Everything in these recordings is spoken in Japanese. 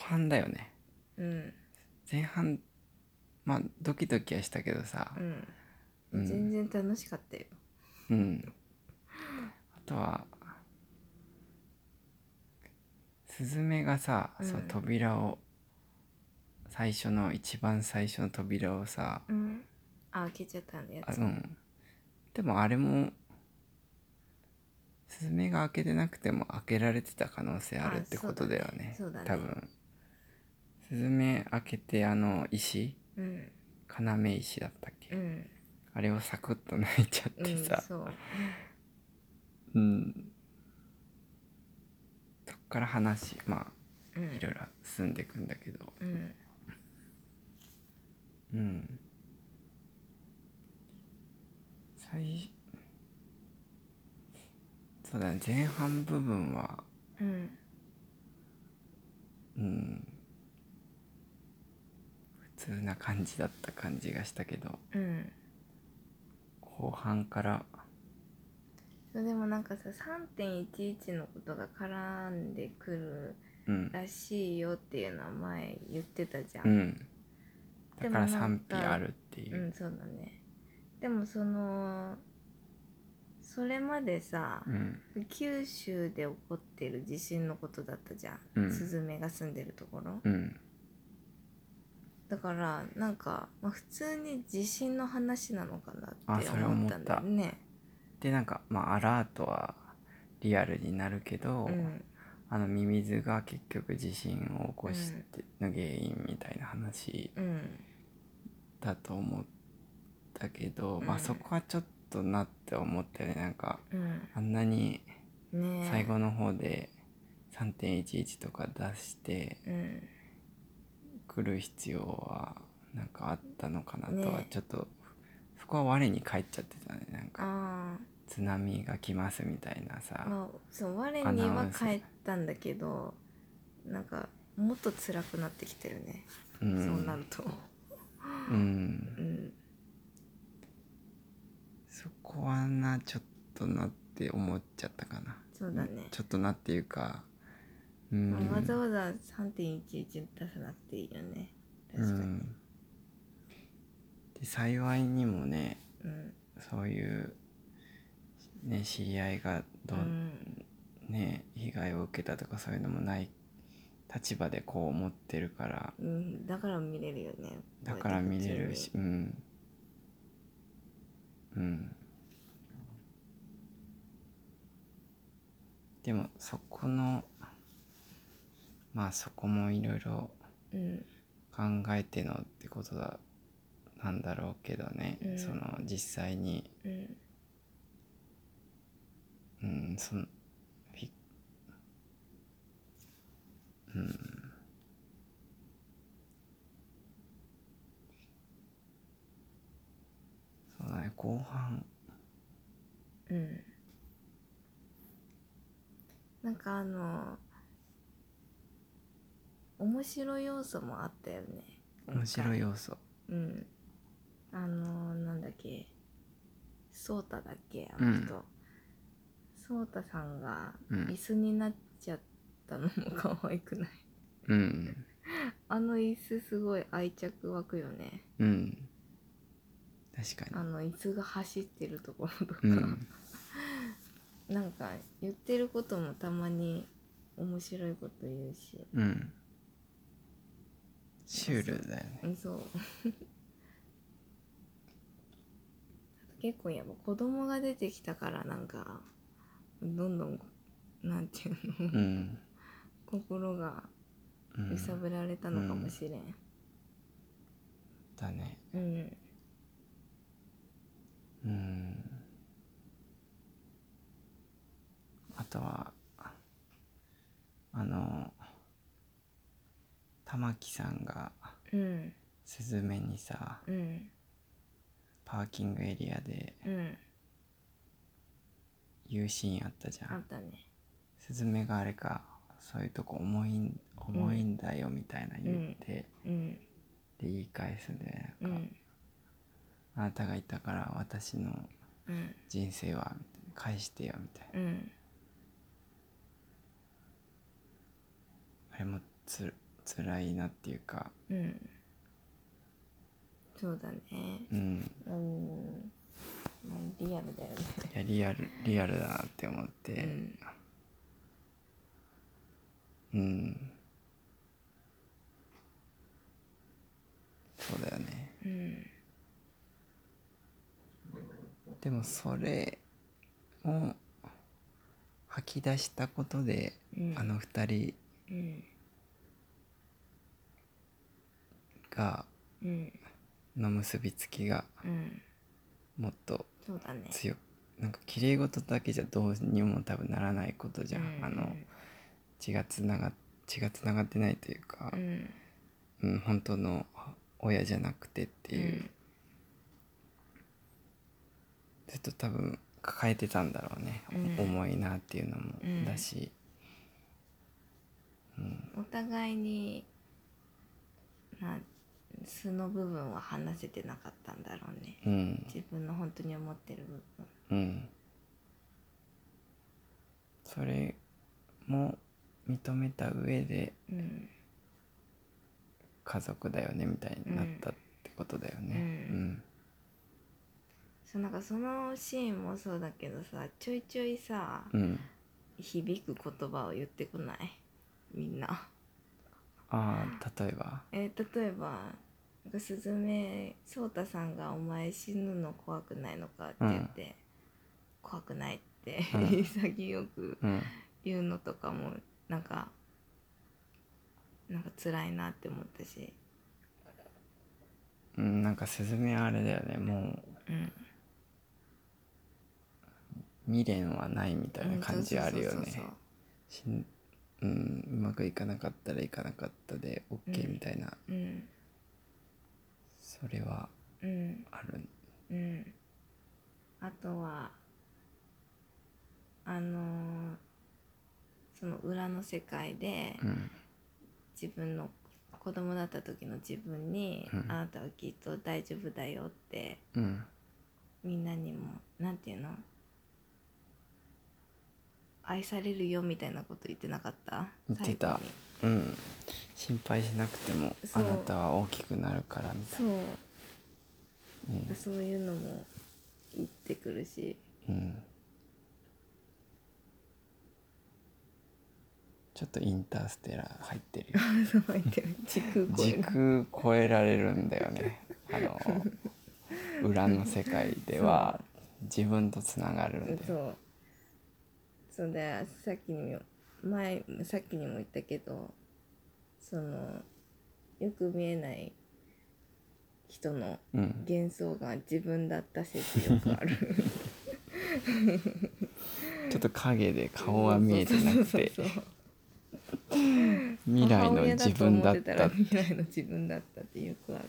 半だよね。 うん。 前半まあドキドキはしたけどさ、 うん。全然楽しかったよ。 うん。あとはスズメがさ、その扉を一番最初の扉をさ、 開けちゃったやつ。 でもあれもスズメが開けてなくても開けられてた可能性あるってことだよね。 そうだね。 多分スズメ開けて石、要石だったっけ、あれをサクッと抜いちゃってさ、 そう。 そっから話いろいろ進んでいくんだけど、そうだね、前半部分は普通な感じだった感じがしたけど、後半からそうでもなんかさ、3.11 のことが絡んでくるらしいよっていうのは前言ってたじゃん。 だから賛否あるっていう。 そうだね。でもそれまでさ、九州で起こってる地震のことだったじゃん、スズメが住んでるところ、だからなんか、普通に地震の話なのかなって思ったんだよね。 でなんかアラートはリアルになるけど、ミミズが結局地震を起こしての原因みたいな話だと思ったけど、そこはちょっとなって思ったよね。なんか、あんなに最後の方で3.11とか出して来る必要はなんかあったのかなとはちょっと、そこは我に返っちゃってたね。なんか津波が来ますみたいなさ、 そう我には返ったんだけど、なんかもっと辛くなってきてるね、そうなると。 そこはちょっとなって思っちゃったかな。 そうだね。 ちょっとなっていうか、 わざわざ 3.11 出さなくていいよね、確かに。 で幸いにもね、そういうね知り合いが被害を受けたとかそういうのもない立場でこう思ってるから、 だから見れるよね。 だから見れるし、でもそこもいろいろ考えてのってことなんだろうけどね、その実際にそのそうだね、後半なんか面白い要素もあったよね。 面白い要素、 なんだっけ、ソータだっけ、あの人、ソータさんが椅子になっちゃったのも可愛くない？あの椅子すごい愛着湧くよね。 確かに椅子が走ってるところとか、なんか言ってることもたまに面白いこと言うし、 シュールだよね。 そう結構やっぱ子供が出てきたからなんかどんどんなんていうの、心が揺さぶられたのかもしれん。 だね。あとは玉木さんがスズメにさ、パーキングエリアで言うシーンあったじゃん。 あったね。 スズメがあれか、そういうとこ重いんだよみたいな言って、で言い返すんで、なんか、あなたがいたから私の人生は返してよみたいな、あれも辛いなっていうか、 そうだね。リアルだよね。 いやリアルだなって思って、そうだよね。でもそれを吐き出したことで、あの二人がの結びつきがもっと強く、なんか綺麗事だけじゃどうにも多分ならないことじゃん。血がつながってないというか、本当の親じゃなくてっていう、ずっと多分抱えてたんだろうね、重いなっていうのもだし、 お互いに素の部分は話せてなかったんだろうね、自分の本当に思ってる部分、 それも認めた上で、家族だよねみたいになったってことだよね。 そう、なんかそのシーンもそうだけどさ、ちょいちょいさ、響く言葉を言ってこない？みんな。 例えば例えばスズメ、颯太さんが「お前死ぬの怖くないのか?」って言って、怖くないって潔く言うのとかもなんか辛いなって思ったし、 なんかスズメはあれだよね、もう、未練はないみたいな感じあるよね。うまくいかなかったらいかなかったで OK みたいな、それはある。 あとはその裏の世界で、自分の子供だった時の自分に、あなたはきっと大丈夫だよって、みんなにもなんていうの、愛されるよみたいなこと言ってなかった？ 言ってた。心配しなくてもあなたは大きくなるからみたいな。 そういうのも言ってくるし、 ちょっとインターステラー入ってるよ。 そう入ってる。 時空超えられるんだよね。裏の世界では自分とつながるんだよ。 そうで、さっきにも言ったけど、そのよく見えない人の幻想が自分だった説よくある。 ちょっと影で顔は見えてなくて、未来の自分だった。 未来の自分だったってよくある。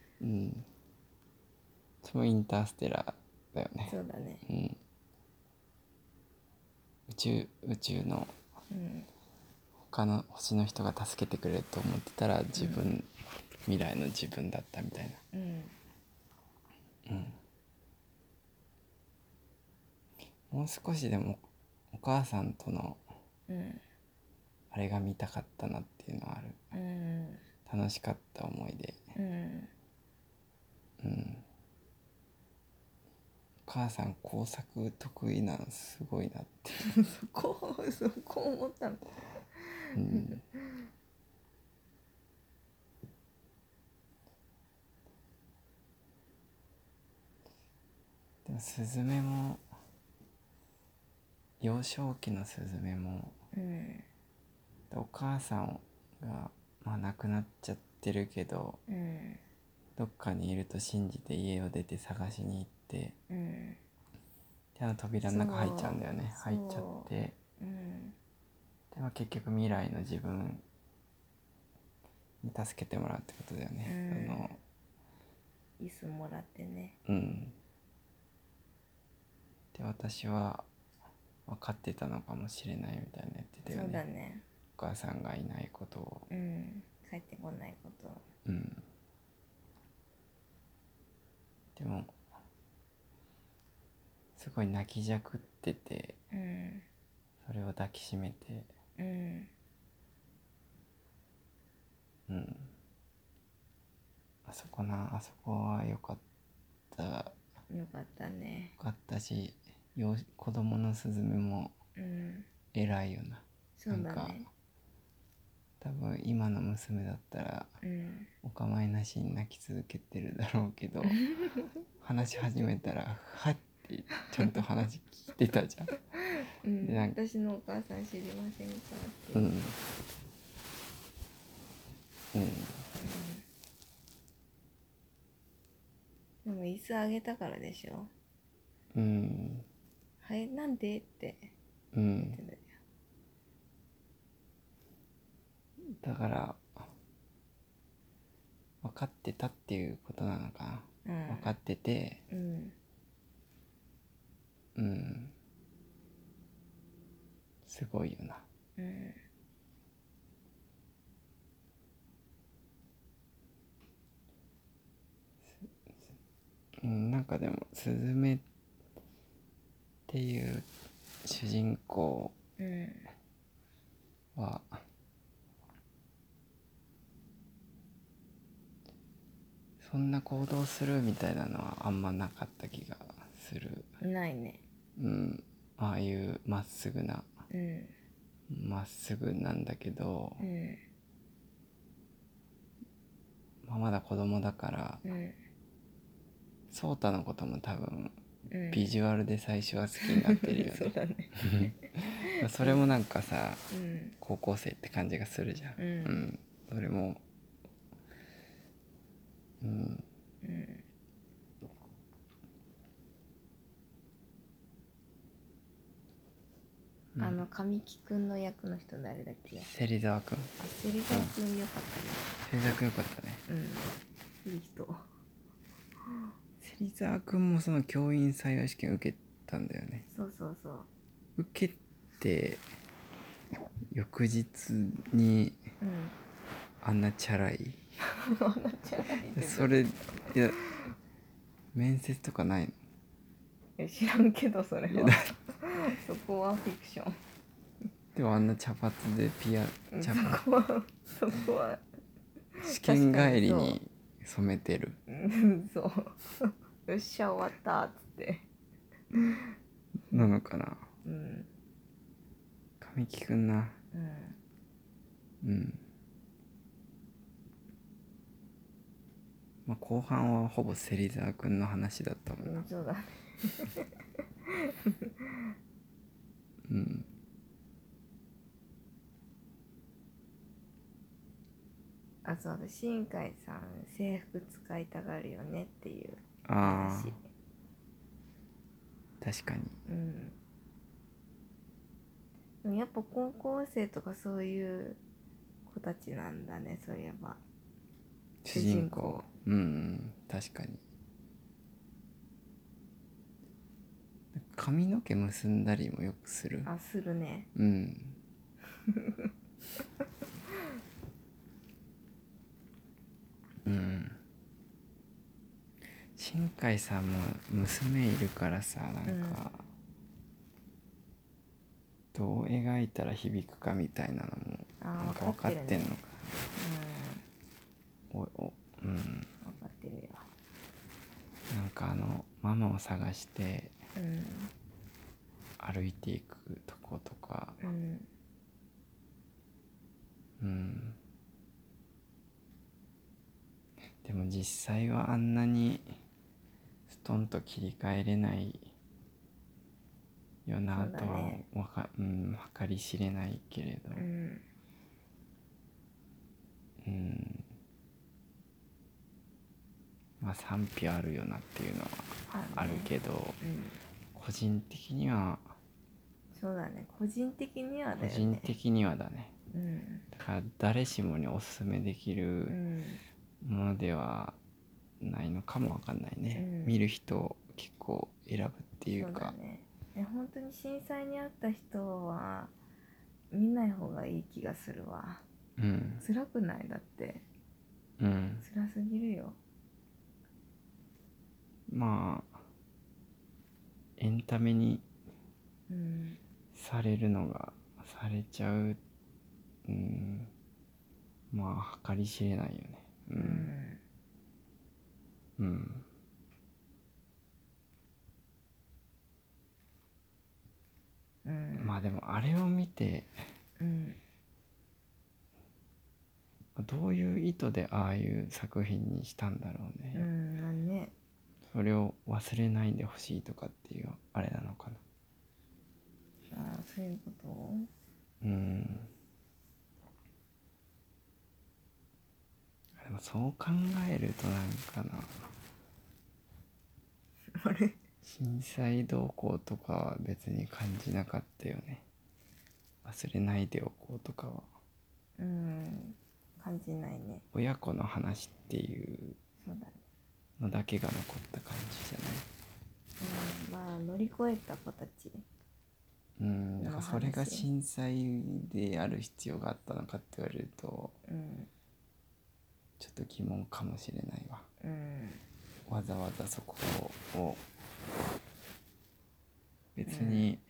それもインターステラーだよね。 そうだね。 宇宙の他の星の人が助けてくれると思ってたら未来の自分だったみたいな。もう少しでもお母さんとのあれが見たかったなっていうのはある。楽しかった思い出。お母さん工作得意なのすごいなって。 こう思ったの。 でもスズメも幼少期のスズメも、お母さんが、亡くなっちゃってるけど、どっかにいると信じて家を出て探しに行って、で扉の中入っちゃうんだよね。入っちゃって、で結局未来の自分に助けてもらうってことだよね。 椅子もらってね。 で私は分かってたのかもしれないみたいな言ってたよね。 そうだね。 お母さんがいないことを。 帰ってこないこと。 でもすごい泣きじゃくってて、それを抱きしめて、 うん、あそこは良かった。 よかったね。 よかったし、子供のスズメも偉いよな。 そうだね。 なんか多分今の娘だったら、お構いなしに泣き続けてるだろうけど話し始めたらはってちゃんと話聞いてたじゃん。 で私のお母さん知りませんかって。でも椅子あげたからでしょ。はいなんでって言ってたよ。 だから分かってたっていうことなのかな。分かってて、すごいよな。なんかでもスズメっていう主人公は、そんな行動するみたいなのはあんまなかった気がする。 ないね。 ああいうまっすぐな、まっすぐなんだけど、まだ子供だから、ソータのことも多分、ビジュアルで最初は好きになってるよね。 そうだね。 それもなんかさ、高校生って感じがするじゃん。それも神木くんの役の人誰だっけ。 芹沢くん。 芹沢くんよかったね。 芹沢くんよかったね。 いい人。 芹沢くんもその教員採用試験受けたんだよね。 そうそうそう。 受けて翌日にあんなチャラいそれ、いや面接とかないの？知らんけどそれはそこはフィクションでもあんな茶髪でそこは試験帰りに染めてる。 そうよっしゃ終わったっつってなのかな。神木くんな。まあ後半はほぼ芹沢くんの話だったもんな。 そうだねそうだ、新海さん制服使いたがるよねっていう話。 確かに。 でもやっぱ高校生とかそういう子たちなんだね、そういえば主人公。確かに。髪の毛結んだりもよくする。 するね。 新海さんも娘いるからさ、なんか、どう描いたら響くかみたいなのもなんか分かってんのか。分かってるよ。なんかママを探して歩いていくとことか、でも実際はあんなにストンと切り替えれないよなとは計り知れないけれど、まあ賛否あるよなっていうのはあるけど、個人的にはそうだね、個人的にはだよね。 個人的にはだね。だから誰しもにおすすめできるものではないのかもわかんないね。見る人を結構選ぶっていうか。 そうだね。本当に震災に遭った人は見ない方がいい気がするわ。辛くない？だって辛すぎるよ。 まあエンタメにされるのがされちゃうまあ計り知れないよね。うん、まあでもあれを見て、どういう意図でああいう作品にしたんだろうね。それを忘れないでほしいとかっていうあれなのかな。 そういうこと。 でもそう考えるとなんかな、 あれ、 震災動向とかは別に感じなかったよね。忘れないでおこうとかは感じないね。 親子の話っていうのだけが残った感じじゃない。 まあ乗り越えた子たち。 だからそれが震災である必要があったのかって言われると、ちょっと疑問かもしれないわ。わざわざそこを別に、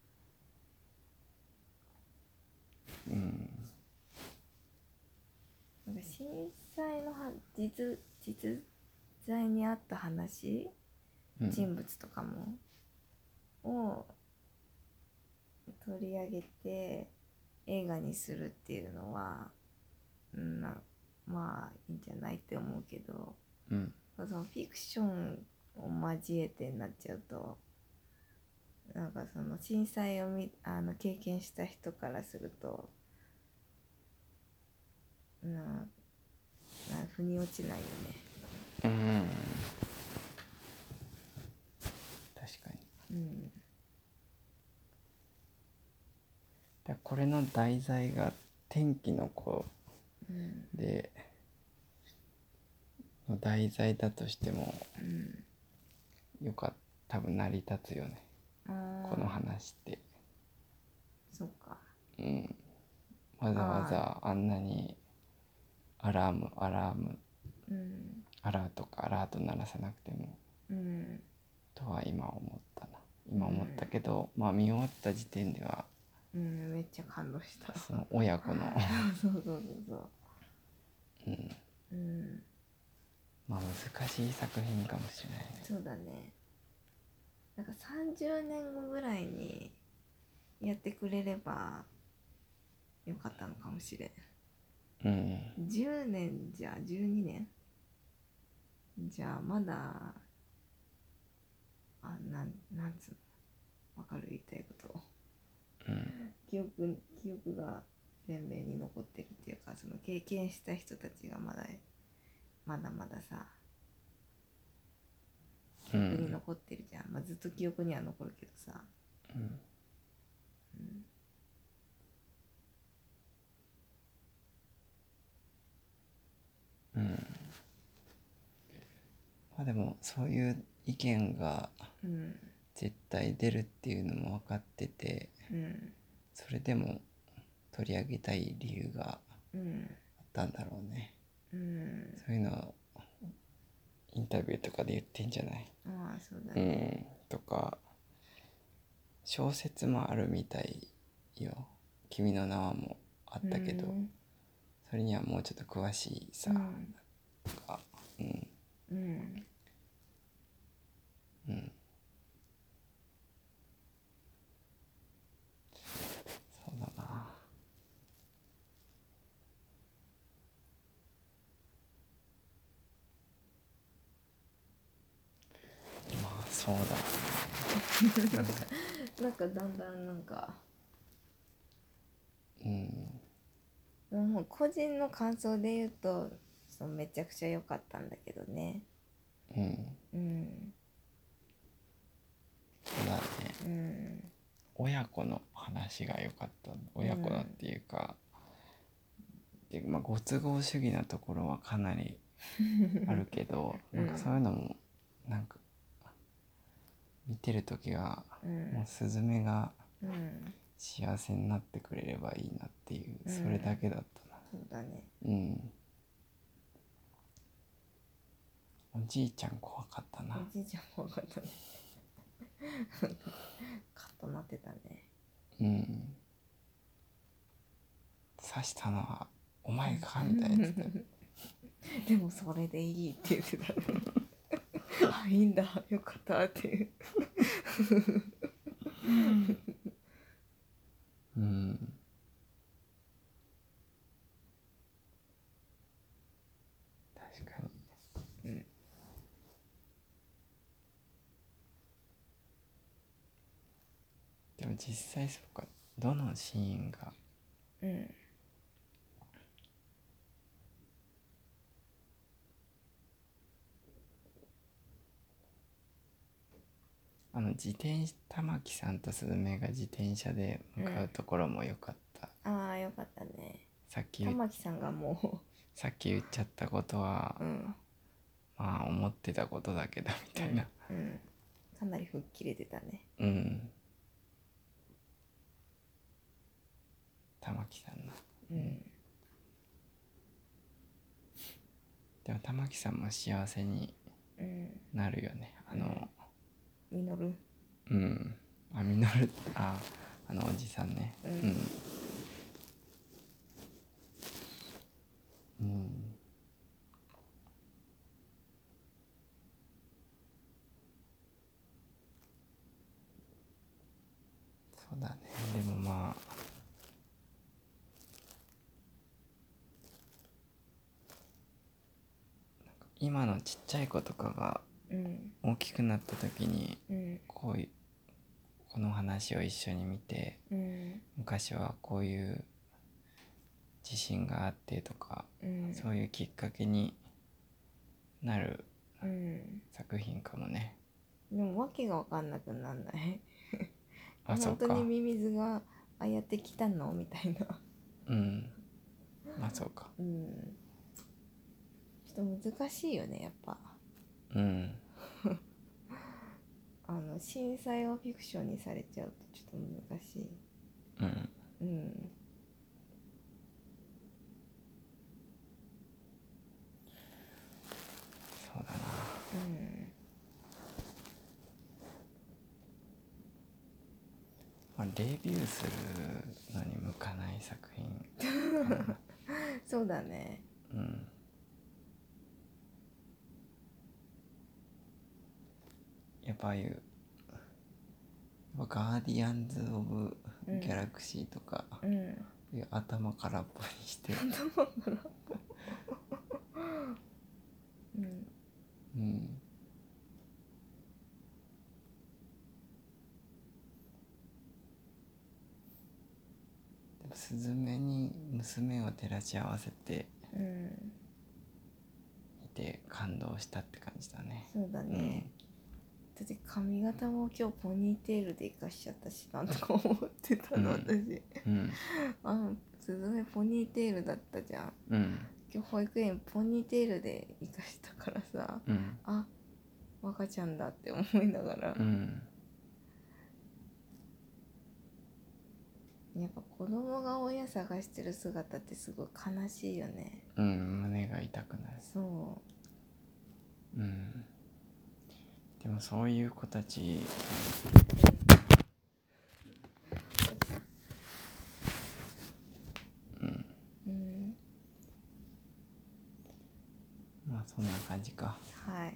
なんか震災の実在にあった話、人物とかもを取り上げて映画にするっていうのは、まあいいんじゃないって思うけど、そのフィクションを交えてになっちゃうと、なんかその震災を経験した人からすると腑に落ちないよね。 確かに。これの題材が天気の子で、の題材だとしても、よかった多分成り立つよね、この話って。 そっか。 わざわざあんなにアラート鳴らさなくても、とは今思ったけど、まあ見終わった時点では、 めっちゃ感動した。 その親子のそうまあ難しい作品かもしれないね。 そうだね。なんか30年後ぐらいにやってくれればよかったのかもしれん。10年じゃ12年じゃあまだなんつうの、わかる、言いたいこと。記憶が鮮明に残ってるっていうか、その経験した人たちがまださ記憶に残ってるじゃん。ずっと記憶には残るけどさ。 まあでもそういう意見が絶対出るっていうのも分かってて、それでも取り上げたい理由があったんだろうね。そういうのをインタビューとかで言ってんじゃない。 そうだね。 とか小説もあるみたいよ。君の名はもあったけど、それにはもうちょっと詳しいさ、とかそうだな。まあそうだなんかだんだんもう個人の感想で言うとめちゃくちゃ良かったんだけどね。 そうだね。親子の話が良かった。親子のっていうか、まあ、ご都合主義なところはかなりあるけど、なんかそういうのもなんか見てる時は、もうスズメが幸せになってくれればいいなっていう、それだけだったな。 そうだね。 おじいちゃん怖かったな。 おじいちゃん怖かったね。カッとなってたね。 刺したのはお前かみたいなやつでもそれでいいって言ってたあ、いいんだ、よかったっていううん。確かに。うん。でも実際そうか、どのシーンが、 うん、 玉木さんとスズメが自転車で向かうところも良かった、 ああよかったね。 さっき玉木さんがもさっき言っちゃったことは、まあ思ってたことだけどみたいな、 かなり吹っ切れてたね。 玉木さんの、でも玉木さんも幸せになるよね、 実るおじさんね、そうだね。でもまあ今のちっちゃい子とかが大きくなった時に、この話を一緒に見て、昔はこういう地震があってとか、そういうきっかけになる作品かもね。 でも訳が分かんなくなんないそうか。 本当にミミズがああやって来たのみたいなそうか。 ちょっと難しいよねやっぱ。震災をフィクションにされちゃうとちょっと難しい。 そうだな。レビューするのに向かない作品かなそうだね。 やっぱガーディアンズ・オブ・ギャラクシーとか、頭空っぽにしてでもスズメに娘を照らし合わせていて感動したって感じだね。 そうだね、だって髪型も今日ポニーテールで生かしちゃったしなとか思ってたの、私スズメポニーテールだったじゃん、今日保育園ポニーテールで生かしたからさ、あ、若ちゃんだって思いながら、やっぱ子供が親探してる姿ってすごい悲しいよね。 胸が痛くなる。 そうでもそういう子たちまあそんな感じか。 はい。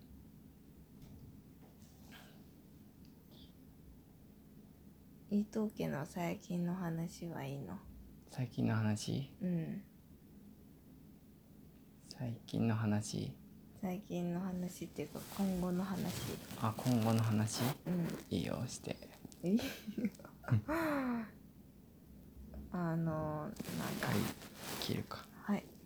伊藤家の最近の話はいいの？ 最近の話？最近の話？ 最近の話っていうか今後の話。 今後の話？いいよ、して。 なんだ。 切るか。 はい。